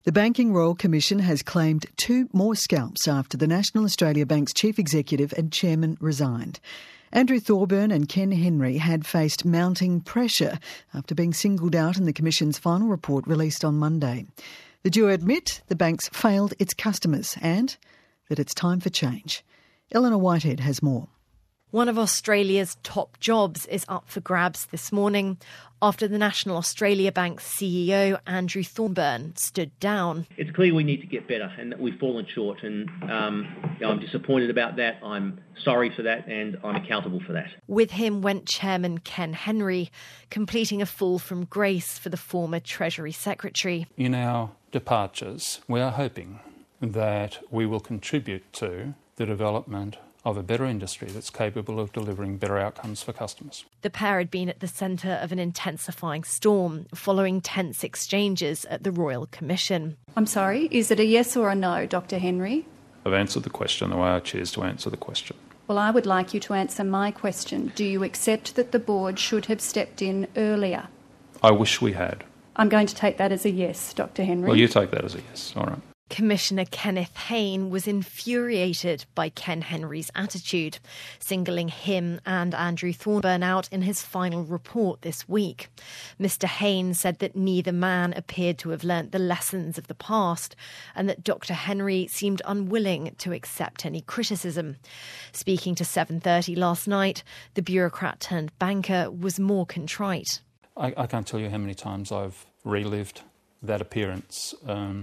The Banking Royal Commission has claimed 2 more scalps after the National Australia Bank's chief executive and chairman resigned. Andrew Thorburn and Ken Henry had faced mounting pressure after being singled out in the Commission's final report released on Monday. The duo admit the bank's failed its customers and that it's time for change. Eleanor Whitehead has more. One of Australia's top jobs is up for grabs this morning after the National Australia Bank's CEO, Andrew Thorburn, stood down. It's clear we need to get better and that we've fallen short, and I'm disappointed about that. I'm sorry for that and I'm accountable for that. With him went Chairman Ken Henry, completing a fall from grace for the former Treasury Secretary. In our departures, we are hoping that we will contribute to the development of a better industry that's capable of delivering better outcomes for customers. The pair had been at the centre of an intensifying storm following tense exchanges at the Royal Commission. I'm sorry, is it a yes or a no, Dr. Henry? I've answered the question the way I choose to answer the question. Well, I would like you to answer my question. Do you accept that the board should have stepped in earlier? I wish we had. I'm going to take that as a yes, Dr. Henry. Well, you take that as a yes. All right. Commissioner Kenneth Hayne was infuriated by Ken Henry's attitude, singling him and Andrew Thorburn out in his final report this week. Mr. Hayne said that neither man appeared to have learnt the lessons of the past and that Dr. Henry seemed unwilling to accept any criticism. Speaking to 7:30 last night, the bureaucrat turned banker was more contrite. I can't tell you how many times I've relived that appearance.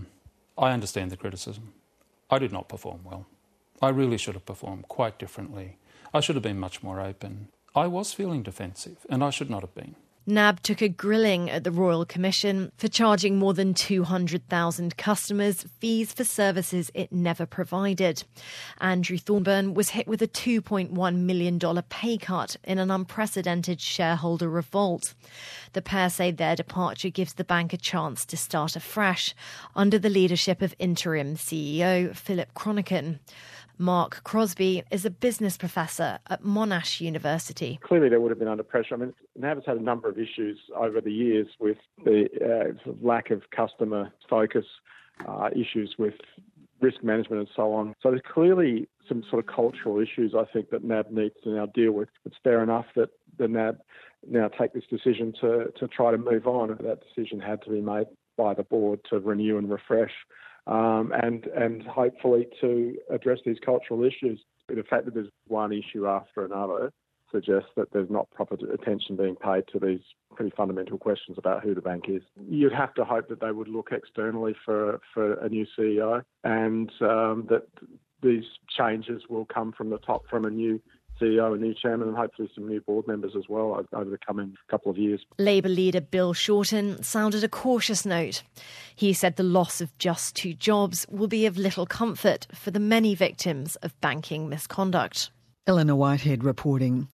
I understand the criticism. I did not perform well. I really should have performed quite differently. I should have been much more open. I was feeling defensive, and I should not have been. NAB took a grilling at the Royal Commission for charging more than 200,000 customers fees for services it never provided. Andrew Thorburn was hit with a $2.1 million pay cut in an unprecedented shareholder revolt. The pair say their departure gives the bank a chance to start afresh under the leadership of interim CEO Philip Chronican. Mark Crosby is a business professor at Monash University. Clearly they would have been under pressure. I mean, NAB has had a number of issues over the years with the sort of lack of customer focus, issues with risk management and so on. So there's clearly some sort of cultural issues, I think, that NAB needs to now deal with. It's fair enough that the NAB now take this decision to try to move on. That decision had to be made by the board to renew and refresh. And hopefully to address these cultural issues. The fact that there's one issue after another suggests that there's not proper attention being paid to these pretty fundamental questions about who the bank is. You'd have to hope that they would look externally for a new CEO and that these changes will come from the top, from a new CEO, a new chairman, and hopefully some new board members as well over the coming couple of years. Labour leader Bill Shorten sounded a cautious note. He said the loss of just 2 jobs will be of little comfort for the many victims of banking misconduct. Eleanor Whitehead reporting.